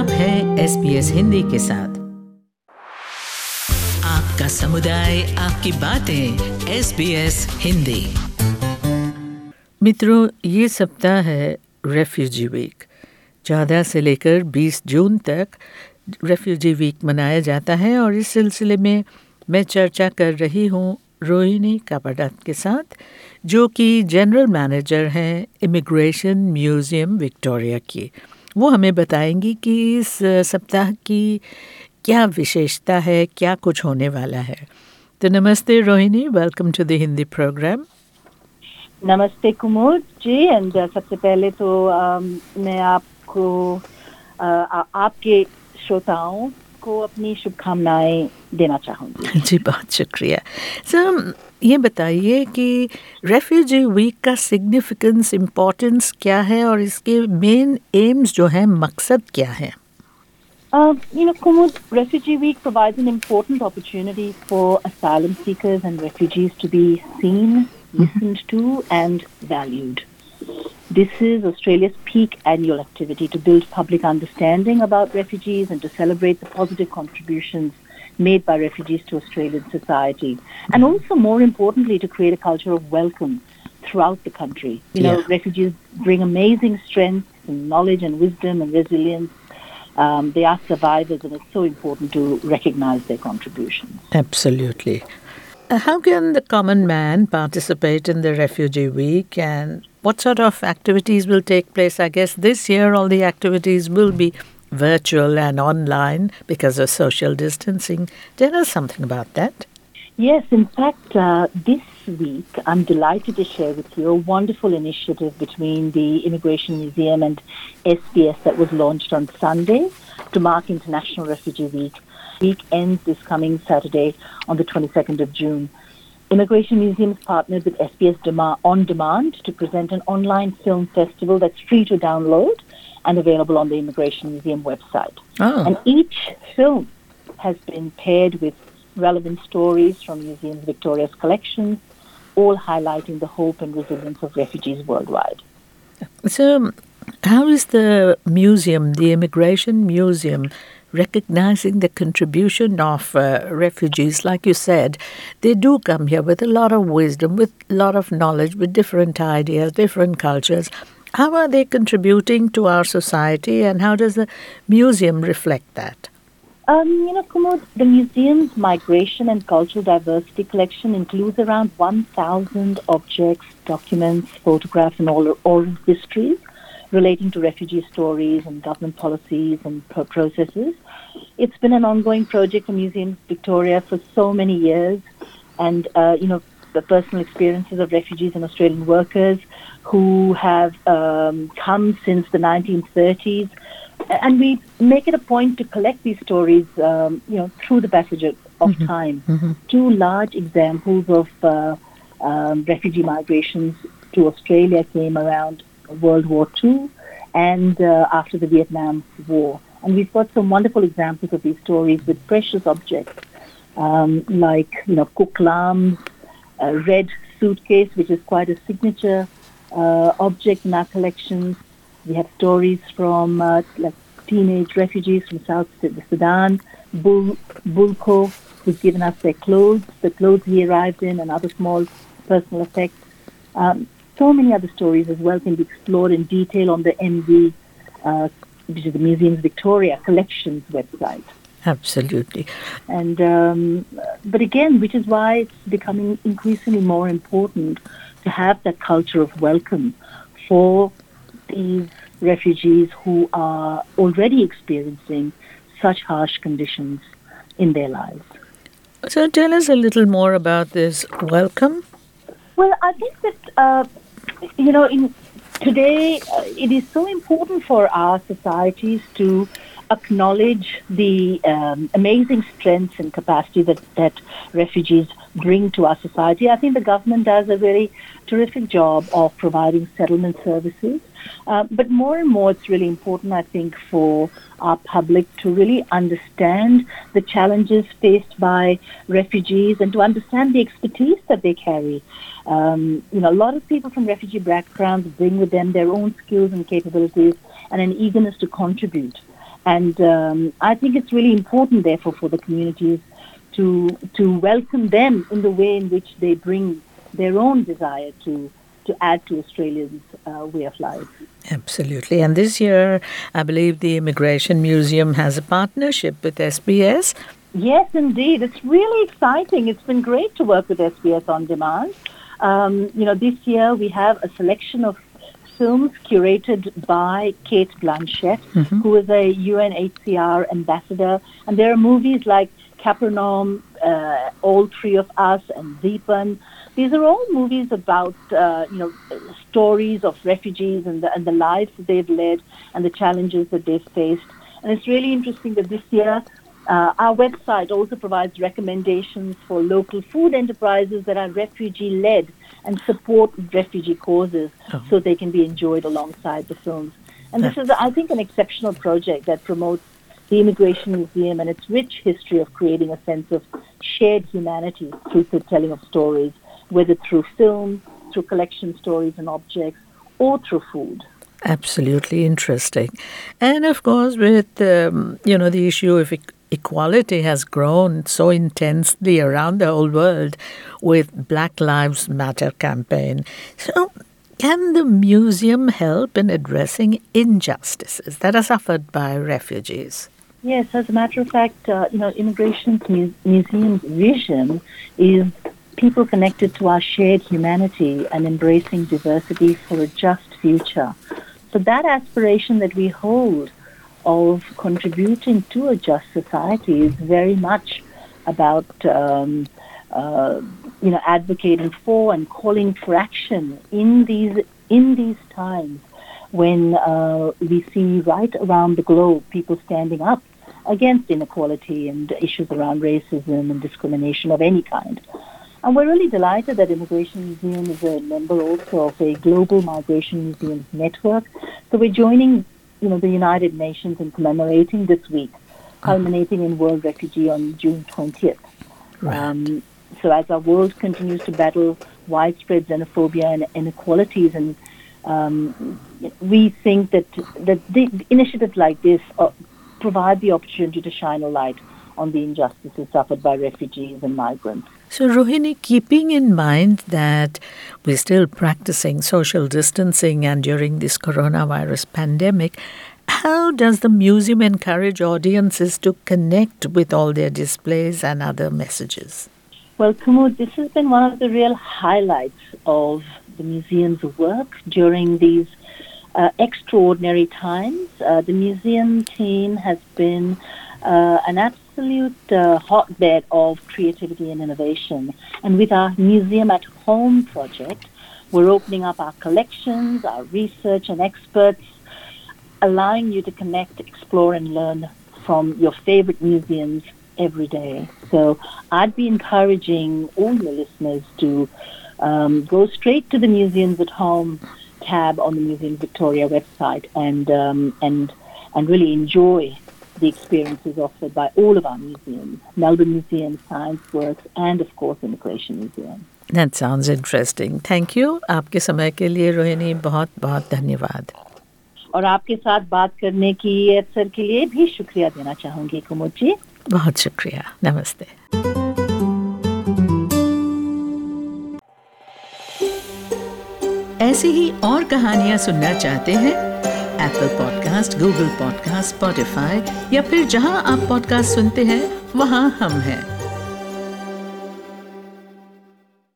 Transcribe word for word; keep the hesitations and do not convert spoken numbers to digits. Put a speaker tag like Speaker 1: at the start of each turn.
Speaker 1: आप हैं S B S Hindi के साथ। आपका समुदाय, आपकी बातें, एस बी एस हिंदी।
Speaker 2: मित्रों, ये सप्ताह है रेफ्यूजी वीक। चौदह से लेकर बीस जून तक रेफ्यूजी वीक मनाया जाता है और इस सिलसिले में मैं चर्चा कर रही हूँ रोहिणी कापाडत के साथ, जो कि जनरल मैनेजर हैं इमिग्रेशन म्यूज़ियम विक्टोरिया की। वो हमें बताएंगी कि इस सप्ताह की क्या विशेषता है, क्या कुछ होने वाला है। तो नमस्ते Rohini, welcome to the Hindi programme.
Speaker 3: नमस्ते कुमुद जी। एंड सबसे पहले तो um, मैं आपको uh, आपके श्रोताओं को अपनी शुभकामनाएं देना चाहूँगी।
Speaker 2: जी, बहुत शुक्रिया। सर, ये बताइए कि रेफ्यूजी वीक का सिग्निफिकेंस, इम्पोर्टेंस क्या है और इसके मेन एम्स जो हैं, मकसद क्या है?
Speaker 3: Uh, you know, Kumud, Refugee Week provides an important opportunity for asylum seekers and refugees to be seen, listened to, and valued. This is Australia's peak annual activity to build public understanding about refugees and to celebrate the positive contributions made by refugees to Australian society. And also, more importantly, to create a culture of welcome throughout the country. You know,
Speaker 2: Yeah.
Speaker 3: refugees bring amazing strength and knowledge and wisdom and resilience. Um, they are survivors, and it's so important to recognize their contributions.
Speaker 2: Absolutely. Uh, How can the common man participate in the Refugee Week, and what sort of activities will take place? I guess this year all the activities will be virtual and online because of social distancing. Tell us something about that.
Speaker 3: Yes, in fact, uh, this week I'm delighted to share with you a wonderful initiative between the Immigration Museum and S B S that was launched on Sunday to mark International Refugee Week. Week ends this coming Saturday on the twenty-second of June. Immigration Museum has partnered with S B S Dema- On Demand to present an online film festival that's free to download and available on the Immigration Museum website.
Speaker 2: Oh.
Speaker 3: And each film has been paired with relevant stories from Museum Victoria's collections, all highlighting the hope and resilience of refugees worldwide.
Speaker 2: So, how is the museum, the Immigration Museum, recognizing the contribution of uh, refugees? Like you said, they do come here with a lot of wisdom, with a lot of knowledge, with different ideas, different cultures. How are they contributing to our society, and how does the museum reflect that?
Speaker 3: Um, you know, Kumud, the museum's migration and cultural diversity collection includes around one thousand objects, documents, photographs, and oral, oral histories relating to refugee stories and government policies and pro- processes. It's been an ongoing project for Museum Victoria for so many years, and, uh, you know, the personal experiences of refugees and Australian workers who have um, come since the nineteen thirties. And we make it a point to collect these stories, um, you know, through the passage of, of
Speaker 2: Mm-hmm.
Speaker 3: time.
Speaker 2: Mm-hmm.
Speaker 3: Two large examples of uh, um, refugee migrations to Australia came around World War Two and uh, after the Vietnam War. And we've got some wonderful examples of these stories with precious objects, um, like, you know, Cook Lam's uh, red suitcase, which is quite a signature uh, object in our collections. We have stories from uh, like teenage refugees from South Sudan, Bul- Bulko, who's given us their clothes, the clothes he arrived in, and other small personal effects. Um, so many other stories as well can be explored in detail on the M V, uh, which is the Museum's Victoria Collections website.
Speaker 2: Absolutely.
Speaker 3: And um, but again, which is why it's becoming increasingly more important to have that culture of welcome for these refugees who are already experiencing such harsh conditions in their lives.
Speaker 2: So, tell us a little more about this welcome.
Speaker 3: Well, I think that, uh, you know, in today uh, it is so important for our societies to acknowledge the um, amazing strengths and capacity that, that refugees bring to our society. I think the government does a very terrific job of providing settlement services. Uh, but more and more, it's really important, I think, for our public to really understand the challenges faced by refugees and to understand the expertise that they carry. Um, you know, a lot of people from refugee backgrounds bring with them their own skills and capabilities and an eagerness to contribute. And um, I think it's really important, therefore, for the communities to to welcome them in the way in which they bring their own desire to to add to Australia's uh, way of life.
Speaker 2: Absolutely. And this year, I believe the Immigration Museum has a partnership with S B S.
Speaker 3: Yes, indeed. It's really exciting. It's been great to work with S B S On Demand. Um, you know, this year we have a selection of films curated by Kate Blanchett, mm-hmm. who is a U N H C R ambassador. And there are movies like Capernaum, uh, All Three of Us, and Deepan. These are all movies about, uh, you know, stories of refugees and the, and the lives that they've led and the challenges that they've faced. And it's really interesting that this year uh, our website also provides recommendations for local food enterprises that are refugee-led and support refugee causes oh. so they can be enjoyed alongside the films. And this is, I think, an exceptional project that promotes the Immigration Museum and its rich history of creating a sense of shared humanity through the telling of stories, whether through film, through collection stories and objects, or through food.
Speaker 2: Absolutely interesting. And of course, with, um, you know, the issue of e- equality has grown so intensely around the whole world with Black Lives Matter campaign. So can the museum help in addressing injustices that are suffered by refugees?
Speaker 3: Yes, as a matter of fact, uh, you know, Immigration Mu- Museum's vision is people connected to our shared humanity and embracing diversity for a just future. So that aspiration that we hold of contributing to a just society is very much about, um, uh, you know, advocating for and calling for action in these in these times when uh, we see right around the globe people standing up against inequality and issues around racism and discrimination of any kind. And we're really delighted that Immigration Museum is a member also of a global migration museums network. So we're joining, you know, the United Nations in commemorating this week, culminating in World Refugee on June twentieth.
Speaker 2: Right. Um,
Speaker 3: so as our world continues to battle widespread xenophobia and inequalities, and um, we think that, that the initiatives like this uh, provide the opportunity to shine a light on the injustices suffered by refugees and migrants.
Speaker 2: So, Rohini, keeping in mind that we're still practicing social distancing and during this coronavirus pandemic, how does the museum encourage audiences to connect with all their displays and other messages?
Speaker 3: Well, Kumud, this has been one of the real highlights of the museum's work during these uh, extraordinary times. Uh, the museum team has been uh, an absolute uh, hotbed of creativity and innovation. And with our Museum at Home project, we're opening up our collections, our research and experts, allowing you to connect, explore, and learn from your favorite museums every day. So I'd be encouraging all your listeners to um, go straight to the Museums at Home tab on the Museum Victoria website and um, and and really enjoy the experiences offered by all of our museums, Melbourne Museum, Science Works, and of course Immigration Museum.
Speaker 2: That sounds interesting. Thank you. आपके समय के लिए रोहिणी बहुत बहुत धन्यवाद.
Speaker 3: और आपके साथ बात करने की अवसर के लिए भी शुक्रिया देना चाहूंगी कुमुद जी.
Speaker 2: बहुत शुक्रिया. नमस्ते.
Speaker 1: ऐसी ही और कहानियां सुनना चाहते हैं? Apple podcast, Google podcast, Spotify या फिर जहां आप पॉडकास्ट सुनते हैं वहां हम हैं.